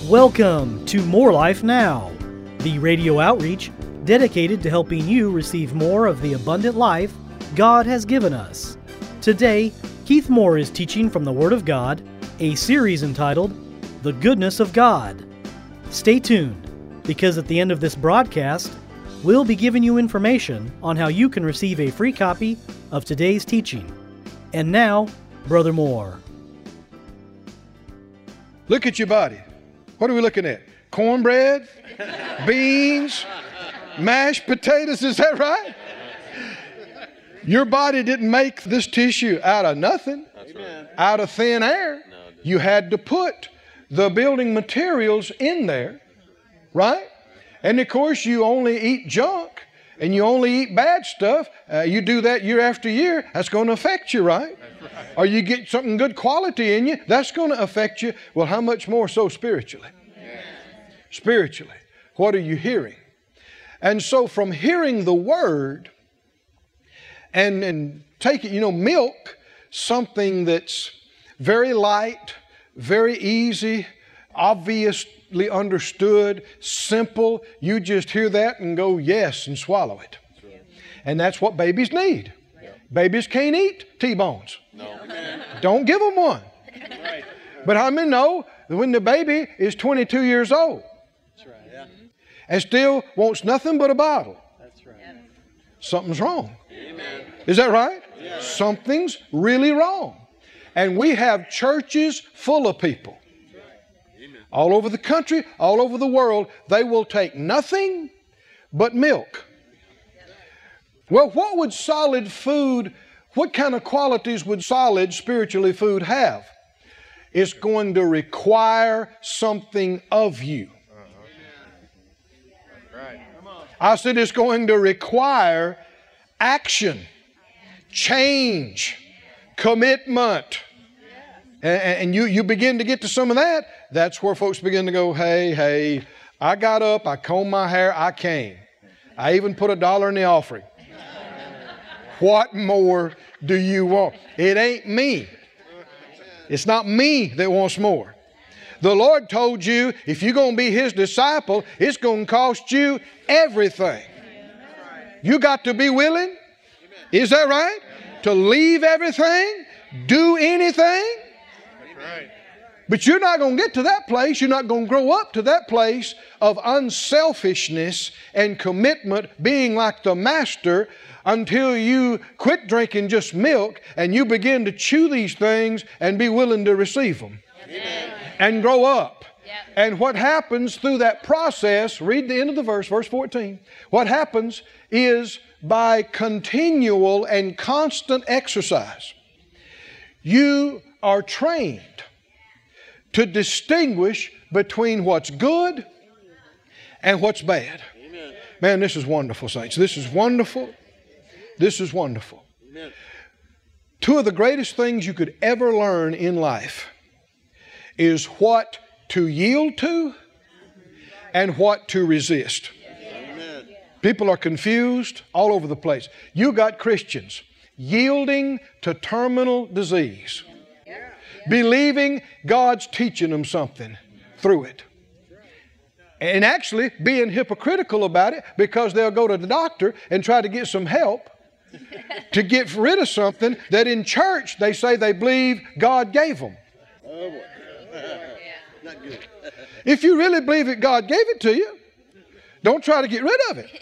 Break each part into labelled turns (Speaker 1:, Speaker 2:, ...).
Speaker 1: Welcome to More Life Now, the radio outreach dedicated to helping you receive more of the abundant life God has given us. Today, Keith Moore is teaching from the Word of God, a series entitled The Goodness of God. Stay tuned, because at the end of this broadcast, we'll be giving you information on how you can receive a free copy of today's teaching. And now, Brother Moore.
Speaker 2: Look at your body. What are we looking at? Cornbread, beans, mashed potatoes, is that right? Your body didn't make this tissue out of nothing, out of thin air. You had to put the building materials in there, right? And of course, you only eat junk and you only eat bad stuff. You do that year after year, that's going to affect you, right? Or you get something good quality in you, that's going to affect you. Well, how much more so spiritually? Spiritually, what are you hearing? And so from hearing the Word and take it, milk, something that's very light, very easy, obviously understood, simple. You just hear that and go yes and swallow it. And that's what babies need. Babies can't eat T-bones. Don't give them one. But how many know that when the baby is 22 years old and still wants nothing but a bottle, something's wrong. Is that right? Something's really wrong. And we have churches full of people all over the country, all over the world. They will take nothing but milk. Well, what would solid food, what kind of qualities would solid spiritually food have? It's going to require something of you. I said it's going to require action, change, commitment. And you begin to get to some of that. That's where folks begin to go, hey, I got up, I combed my hair, I came. I even put $1 in the offering. What more do you want? It ain't me. It's not me that wants more. The Lord told you if you're going to be His disciple, it's going to cost you everything. You got to be willing. Is that right? To leave everything, do anything. But you're not going to get to that place. You're not going to grow up to that place of unselfishness and commitment, being like the Master, until you quit drinking just milk and you begin to chew these things and be willing to receive them. Amen. And grow up. Yep. And what happens through that process, read the end of the verse, verse 14. What happens is by continual and constant exercise, you are trained to distinguish between what's good and what's bad. Amen. Man, this is wonderful, saints. This is wonderful. This is wonderful. Amen. Two of the greatest things you could ever learn in life is what to yield to and what to resist. Amen. People are confused all over the place. You got Christians yielding to terminal disease, believing God's teaching them something through it, and actually being hypocritical about it because they'll go to the doctor and try to get some help to get rid of something that in church they say they believe God gave them. Oh boy. Not good. If you really believe that God gave it to you, don't try to get rid of it.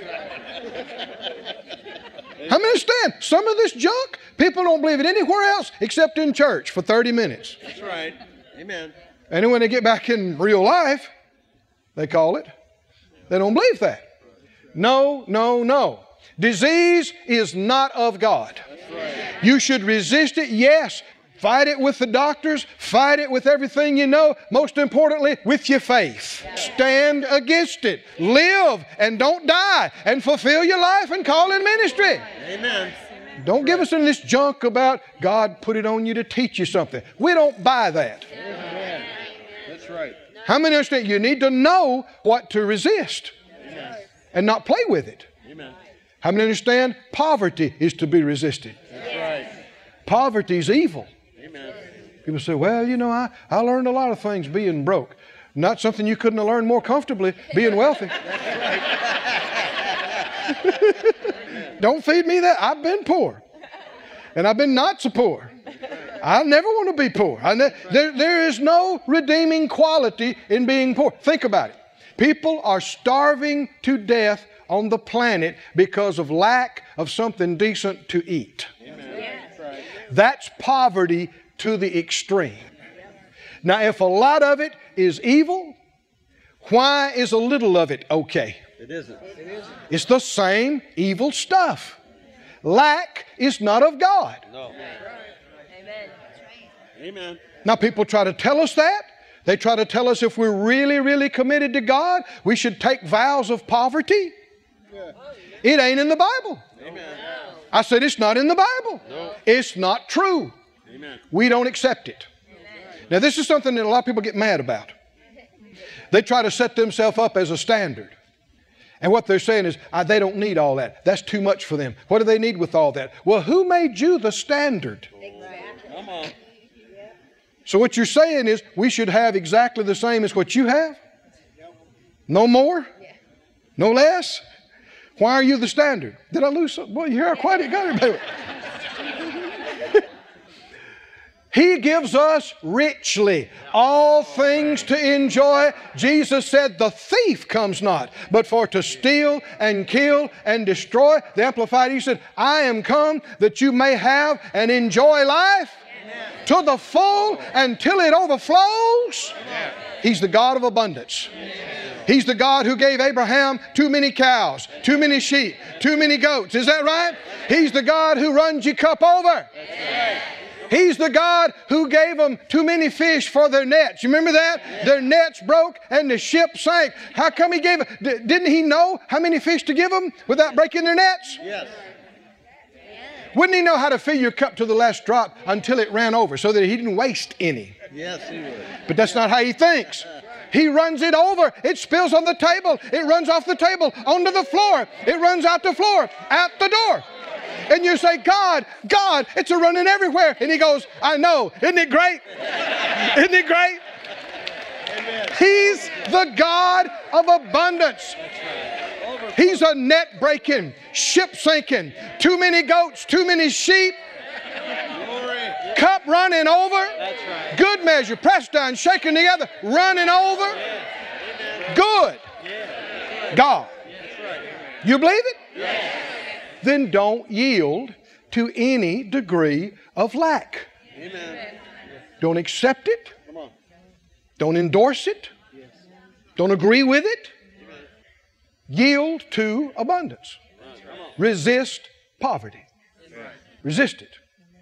Speaker 2: How many understand? Some of this junk, people don't believe it anywhere else except in church for 30 minutes.
Speaker 3: That's right. Amen.
Speaker 2: And then when they get back in real life, they call it, they don't believe that. No. Disease is not of God. Right. You should resist it, yes. Fight it with the doctors. Fight it with everything you know. Most importantly, with your faith. Yeah. Stand against it. Live and don't die. And fulfill your life and call in ministry.
Speaker 3: Amen.
Speaker 2: Don't give us any of this junk about God put it on you to teach you something. We don't buy that.
Speaker 3: Amen. That's right.
Speaker 2: How many understand? You need to know what to resist.
Speaker 3: Amen.
Speaker 2: And not play with it.
Speaker 3: Amen.
Speaker 2: How many understand? Poverty is to be resisted.
Speaker 3: That's right.
Speaker 2: Poverty is evil.
Speaker 3: Amen.
Speaker 2: People say, well, I learned a lot of things being broke. Not something you couldn't have learned more comfortably being wealthy. Don't feed me that. I've been poor. And I've been not so poor. I never want to be poor. There is no redeeming quality in being poor. Think about it. People are starving to death on the planet because of lack of something decent to eat. That's poverty to the extreme. Now, if a lot of it is evil, why is a little of it okay?
Speaker 3: It isn't.
Speaker 2: It's the same evil stuff. Lack is not of God.
Speaker 3: No. Amen.
Speaker 2: Now, people try to tell us that. They try to tell us if we're really, really committed to God, we should take vows of poverty. It ain't in the Bible.
Speaker 3: Amen.
Speaker 2: I said it's not in the Bible.
Speaker 3: No.
Speaker 2: It's not true.
Speaker 3: Amen.
Speaker 2: We don't accept it. Now, this is something that a lot of people get mad about. They try to set themselves up as a standard. And what they're saying is, they don't need all that. That's too much for them. What do they need with all that? Well, who made you the standard?
Speaker 3: Come on.
Speaker 2: So what you're saying is, we should have exactly the same as what you have? No more? No less? Why are you the standard? Did I lose something? Boy, you hear how quiet it got here, baby. He gives us richly all things to enjoy. Jesus said, the thief comes not, but for to steal and kill and destroy. The Amplified, he said, I am come that you may have and enjoy life to the full until it overflows. He's the God of abundance. He's the God who gave Abraham too many cows, too many sheep, too many goats. Is that right? He's the God who runs your cup over. He's the God who gave them too many fish for their nets. You remember that? Yeah. Their nets broke and the ship sank. How come he gave it? Didn't he know how many fish to give them without breaking their nets?
Speaker 3: Yes.
Speaker 2: Wouldn't he know how to fill your cup to the last drop until it ran over so that he didn't waste any?
Speaker 3: Yes, he would.
Speaker 2: But that's not how he thinks. He runs it over. It spills on the table. It runs off the table onto the floor. It runs out the floor, out the door. And you say, God, it's a running everywhere. And he goes, I know. Isn't it great? Isn't it great?
Speaker 3: Amen.
Speaker 2: He's the God of abundance. He's a net breaking, ship sinking, too many goats, too many sheep, cup running over,
Speaker 3: Right.
Speaker 2: good measure, pressed down, shaken together, running over, good. God. You believe it?
Speaker 3: Yes.
Speaker 2: Then don't yield to any degree of lack.
Speaker 3: Amen.
Speaker 2: Don't accept it.
Speaker 3: Come on.
Speaker 2: Don't endorse it.
Speaker 3: Yes.
Speaker 2: Don't agree with it. Yield to abundance. Resist poverty. Resist it.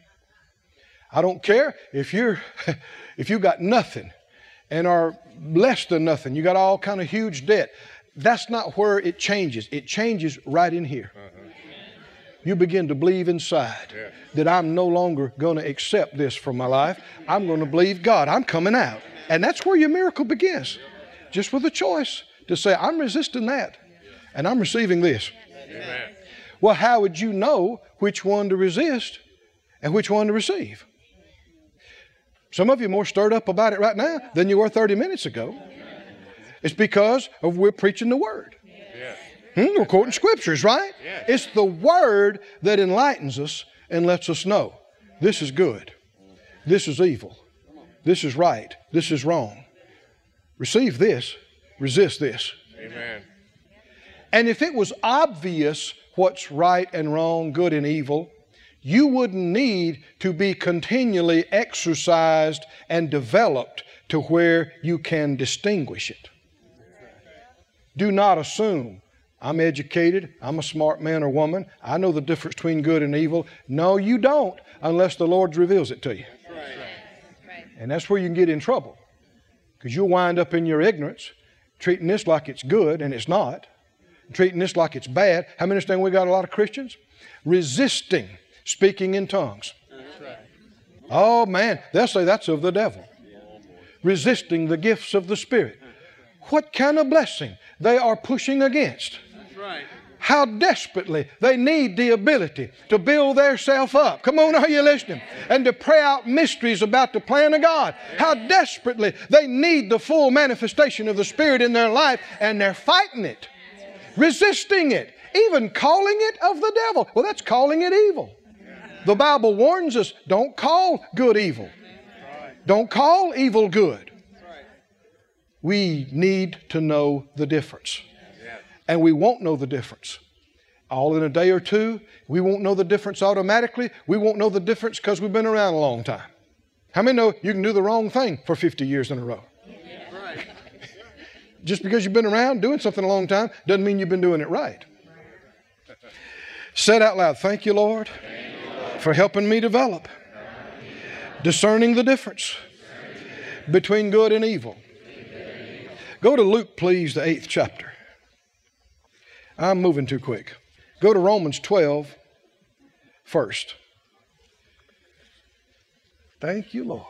Speaker 2: I don't care if you got nothing and are less than nothing. You got all kind of huge debt. That's not where it changes. It changes right in here. You begin to believe inside that I'm no longer going to accept this from my life. I'm going to believe God. I'm coming out. And that's where your miracle begins. Just with a choice to say, I'm resisting that and I'm receiving this.
Speaker 3: Amen.
Speaker 2: Well, how would you know which one to resist and which one to receive? Some of you are more stirred up about it right now than you were 30 minutes ago. It's because we're preaching the Word. We're quoting scriptures, right?
Speaker 3: Yes.
Speaker 2: It's the Word that enlightens us and lets us know this is good, this is evil, this is right, this is wrong. Receive this, resist this.
Speaker 3: Amen.
Speaker 2: And if it was obvious what's right and wrong, good and evil, you wouldn't need to be continually exercised and developed to where you can distinguish it. Do not assume, I'm educated, I'm a smart man or woman, I know the difference between good and evil. No, you don't, unless the Lord reveals it to you. And that's where you can get in trouble. Because you'll wind up in your ignorance, treating this like it's good and it's not, treating this like it's bad. How many understand we got a lot of Christians? Resisting speaking in tongues. Oh man, they'll say that's of the devil. Resisting the gifts of the Spirit. What kind of blessing they are pushing against?
Speaker 3: That's right.
Speaker 2: how desperately they need the ability to build theirself up. Come on, are you listening? And to pray out mysteries about the plan of God. How desperately they need the full manifestation of the Spirit in their life, and they're fighting it, resisting it, even calling it of the devil. Well, that's calling it evil. The Bible warns us, don't call good evil. Don't call evil good. We need to know the difference. And we won't know the difference all in a day or two. We won't know the difference automatically. We won't know the difference because we've been around a long time. How many know you can do the wrong thing for 50 years in a row? Just because you've been around doing something a long time doesn't mean you've been doing it right. Say it out loud. Thank you, Lord, for helping me develop, discerning the difference between good and evil. Go to Luke, please, the 8th chapter. I'm moving too quick. Go to Romans 12 first. Thank you, Lord.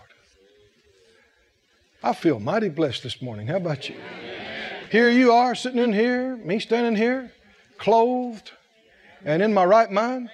Speaker 2: I feel mighty blessed this morning. How about you? Here you are sitting in here, me standing here, clothed and in my right mind.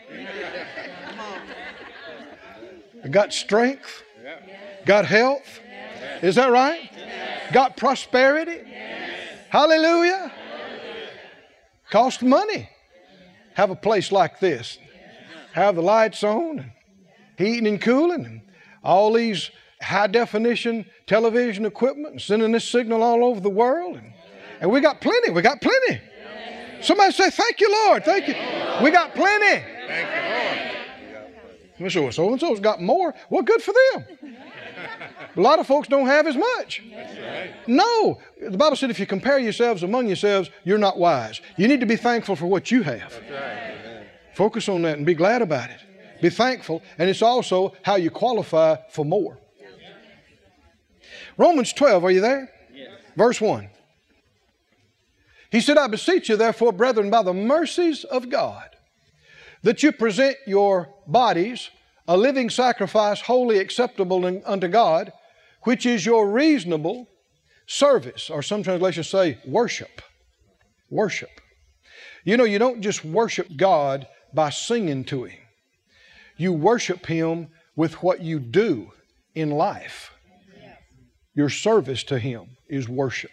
Speaker 2: I got strength, got health. Is that right? Got prosperity. Hallelujah. Cost money. Have a place like this. Have the lights on, and heating and cooling, and all these high definition television equipment, and sending this signal all over the world. And we got plenty. We got plenty. Somebody say, thank you, Lord. Thank you. We got plenty.
Speaker 3: Thank you, Lord.
Speaker 2: So-and-so's got more. Well, good for them. A lot of folks don't have as much. No. The Bible said if you compare yourselves among yourselves, you're not wise. You need to be thankful for what you have. Focus on that and be glad about it. Be thankful. And it's also how you qualify for more. Romans 12, are you there? Verse 1. He said, I beseech you, therefore, brethren, by the mercies of God, that you present your bodies a living sacrifice, wholly acceptable unto God, which is your reasonable service. Or some translations say worship. Worship. You know, you don't just worship God by singing to Him. You worship Him with what you do in life. Your service to Him is worship.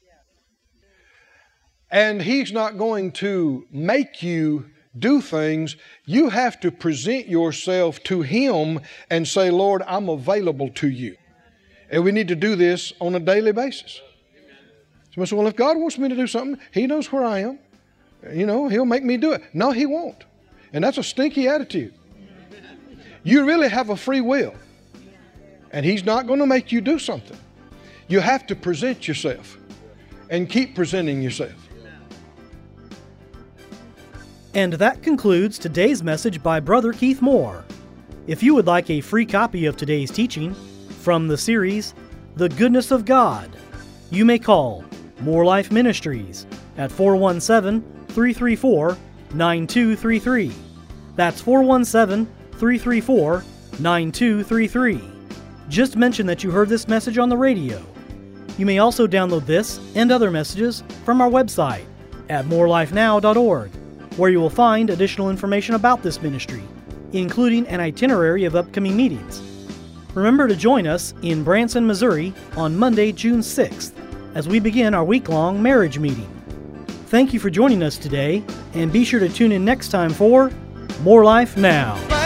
Speaker 2: And He's not going to make you do things. You have to present yourself to Him and say, Lord, I'm available to you. And we need to do this on a daily basis. Somebody says, well, if God wants me to do something, He knows where I am. You know, He'll make me do it. No, He won't. And that's a stinky attitude. You really have a free will. And He's not going to make you do something. You have to present yourself and keep presenting yourself.
Speaker 1: And that concludes today's message by Brother Keith Moore. If you would like a free copy of today's teaching from the series, The Goodness of God, you may call More Life Ministries at 417-334-9233. That's 417-334-9233. Just mention that you heard this message on the radio. You may also download this and other messages from our website at morelifenow.org, where you will find additional information about this ministry, including an itinerary of upcoming meetings. Remember to join us in Branson, Missouri on Monday, June 6th, as we begin our week-long marriage meeting. Thank you for joining us today, and be sure to tune in next time for More Life Now.